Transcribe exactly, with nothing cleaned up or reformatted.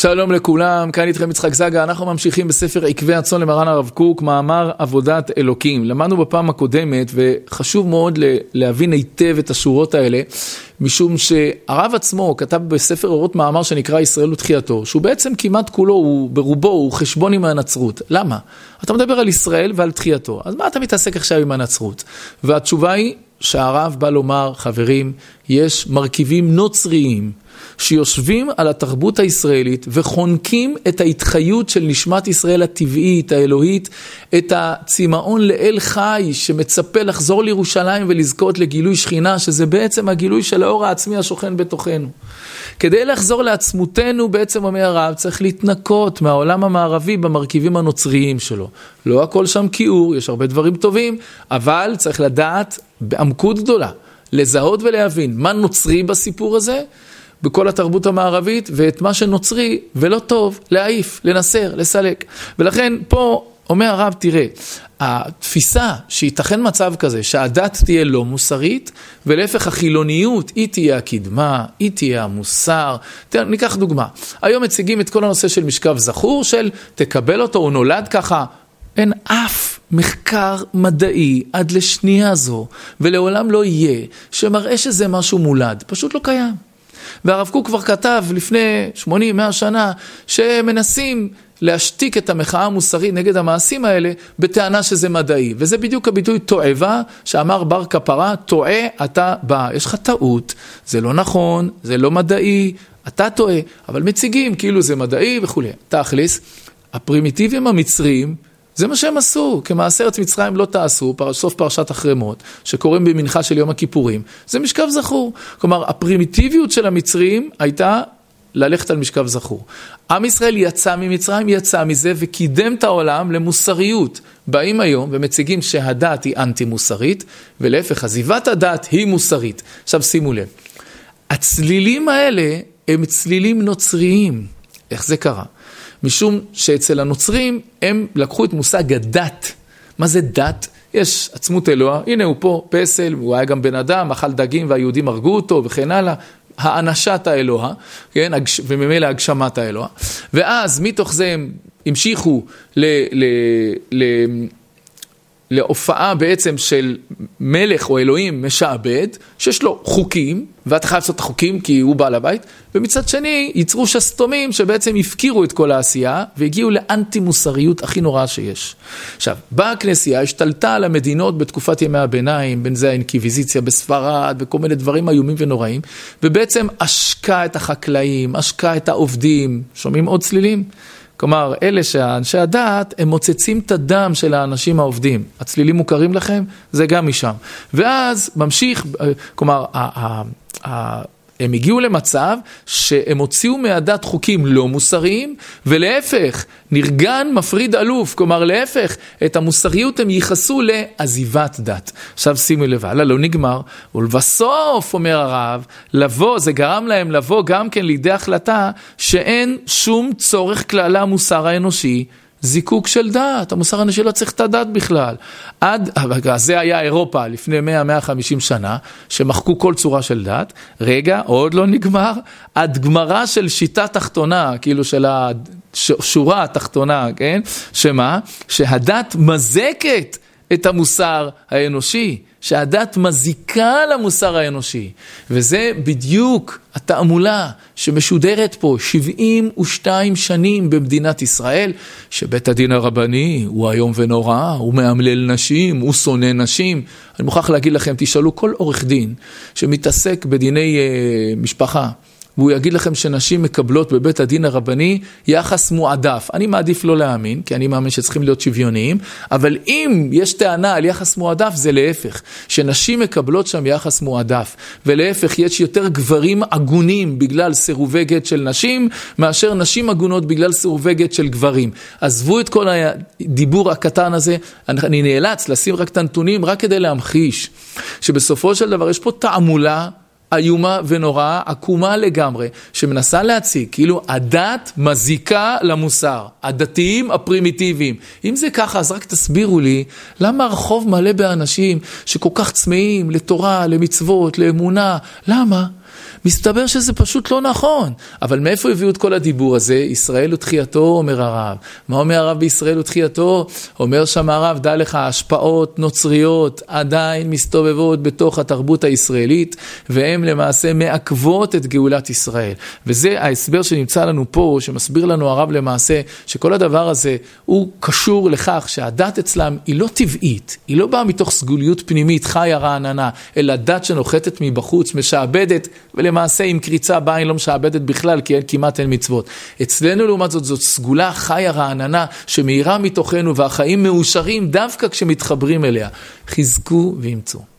שלום לכולם, כאן איתכם יצחק זגה, אנחנו ממשיכים בספר עקבי הצאן למרן הרב קוק, מאמר עבודת אלוקים. למדנו בפעם הקודמת, וחשוב מאוד להבין היטב את השורות האלה, משום שהרב עצמו כתב בספר אורות מאמר שנקרא ישראל ותחייתו, שהוא בעצם כמעט כולו, הוא, ברובו, הוא חשבון עם הנצרות. למה? אתה מדבר על ישראל ועל תחייתו, אז מה אתה מתעסק עכשיו עם הנצרות? והתשובה היא שהרב בא לומר, חברים, יש מרכיבים נוצריים, שיושבים על התרבות הישראלית וחונקים את ההתחיות של נשמת ישראל הטבעית, האלוהית, את הצמאון לאל חי שמצפה לחזור לירושלים ולזכות לגילוי שכינה, שזה בעצם הגילוי של האור העצמי השוכן בתוכנו. כדי לחזור לעצמותנו, בעצם אומר הרב, צריך להתנקות מהעולם המערבי במרכיבים הנוצריים שלו. לא הכל שם כיעור, יש הרבה דברים טובים, אבל צריך לדעת בעמקות גדולה, לזהות ולהבין מה נוצרי בסיפור הזה, בכל התרבות המערבית, ואת מה שנוצרי ולא טוב, להעיף, לנסר, לסלק. ולכן פה אומר הרב, תראה, התפיסה שייתכן מצב כזה, שהדת תהיה לא מוסרית, ולהפך החילוניות, היא תהיה הקדמה, היא תהיה המוסר. תראה, ניקח דוגמה. היום מציגים את כל הנושא של משכב זכור, של תקבל אותו, הוא נולד ככה. אין אף מחקר מדעי עד לשנייה זו, ולעולם לא יהיה, שמראה שזה משהו מולד. פשוט לא קיים. והרב קוק כבר כתב לפני שמונים מאה שנה שמנסים להשתיק את המחאה המוסרית נגד המעשים האלה בטענה שזה מדעי. וזה בדיוק הביטוי תועבה שאמר בר כפרה, טועה אתה בא. יש לך טעות, זה לא נכון, זה לא מדעי, אתה טועה, אבל מציגים כאילו זה מדעי וכו'. תכלס, הפרימיטיבים המצריים, זה מה שהם עשו, כמעשה ארץ מצרים לא תעשו, סוף פרשת החרמות, שקוראים במנחה של יום הכיפורים, זה משכב זכור. כלומר, הפרימיטיביות של המצרים הייתה ללכת על משכב זכור. עם ישראל יצא ממצרים, יצא מזה וקידם את העולם למוסריות. באים היום ומציגים שהדת היא אנטי מוסרית, ולהפך, עזיבת הדת היא מוסרית. עכשיו שימו לב, הצלילים האלה הם צלילים נוצריים. איך זה קרה? משום שאצל הנוצרים הם לקחו את מושג הדת. מה זה דת? יש עצמות אלוה, הנה הוא פה פסל, הוא היה גם בן אדם, אכל דגים והיהודים הרגו אותו וכן הלאה, האנשת האלוה, כן? וממילא הגשמת האלוה. ואז מתוך זה הם המשיכו ל... ל, ל להופעה בעצם של מלך או אלוהים משעבד, שיש לו חוקים, ואתה חייב לעשות את החוקים כי הוא בעל הבית, ומצד שני ייצרו שסתומים שבעצם הפקירו את כל העשייה, והגיעו לאנטי מוסריות הכי נוראה שיש. עכשיו, באה הכנסייה, השתלטה על המדינות בתקופת ימי הביניים, בין זה האינקיביזיציה בספרד, וכל מיני דברים איומים ונוראים, ובעצם עשקה את החקלאים, עשקה את העובדים, שומעים עוד צלילים? כלומר, אלה שאנשי הדת, הם מוצצים את הדם של האנשים העובדים. הצלילים מוכרים לכם? זה גם משם. ואז ממשיך, כלומר, הם הגיעו למצב שהם הוציאו מהדת חוקים לא מוסריים, ולהפך, נרגן מפריד אלוף, כלומר להפך, את המוסריות הם ייחסו לעזיבת דת. עכשיו שימו לב, הלאה לא נגמר, ולבסוף, אומר הרב, לבוא, זה גרם להם לבוא גם כן לידי החלטה, שאין שום צורך כלל המוסר האנושי, זיקוק של דת, המוסר האנושי לא צריך את הדת בכלל. עד, זה היה אירופה לפני מאה עד מאה וחמישים שנה, שמחקו כל צורה של דת. רגע, עוד לא נגמר, עד גמרה של שיטה תחתונה, כאילו של השורה התחתונה, כן? שמה? שהדת מזקת את המוסר האנושי, שהדת מזיקה למוסר האנושי, וזה בדיוק התעמולה שמשודרת פה שבעים ושתיים שנים במדינת ישראל, שבית הדין הרבני הוא היום ונורא, הוא מאמלל נשים, הוא שונא נשים. אני מוכרח להגיד לכם, תשאלו כל עורך דין שמתעסק בדיני uh, משפחה, והוא יגיד לכם שנשים מקבלות בבית הדין הרבני יחס מועדף. אני מעדיף לא להאמין, כי אני מאמין שצריכים להיות שוויוניים, אבל אם יש טענה על יחס מועדף, זה להפך. שנשים מקבלות שם יחס מועדף, ולהפך יש יותר גברים עגונים בגלל סירובי גט של נשים, מאשר נשים עגונות בגלל סירובי גט של גברים. עזבו את כל הדיבור הקטן הזה, אני נאלץ לשים רק את הנתונים, רק כדי להמחיש, שבסופו של דבר יש פה תעמולה, איומה ונוראה, עקומה לגמרי, שמנסה להציג, כאילו הדת מזיקה למוסר, הדתיים הפרימיטיביים. אם זה ככה, אז רק תסבירו לי, למה הרחוב מלא באנשים שכל כך צמאים לתורה, למצוות, לאמונה? למה? מסתבר שזה פשוט לא נכון. אבל מאיפה הביאו את כל הדיבור הזה? ישראל ותחייתו, אומר הרב. מה אומר הרב בישראל ותחייתו? אומר שם הרב, דע לך, השפעות נוצריות עדיין מסתובבות בתוך התרבות הישראלית, והן למעשה מעכבות את גאולת ישראל. וזה ההסבר שנמצא לנו פה, שמסביר לנו הרב למעשה, שכל הדבר הזה הוא קשור לכך שהדת אצלם היא לא טבעית, היא לא באה מתוך סגוליות פנימית, חיה רעננה, אלא דת שנוחתת מבחוץ, משעבדת, ולמעשה עם קריצה בעין לא משעבדת בכלל, כי אין, כמעט אין מצוות. אצלנו לעומת זאת, זאת סגולה חיה רעננה, שמאירה מתוכנו, והחיים מאושרים דווקא כשמתחברים אליה. חזקו וימצאו.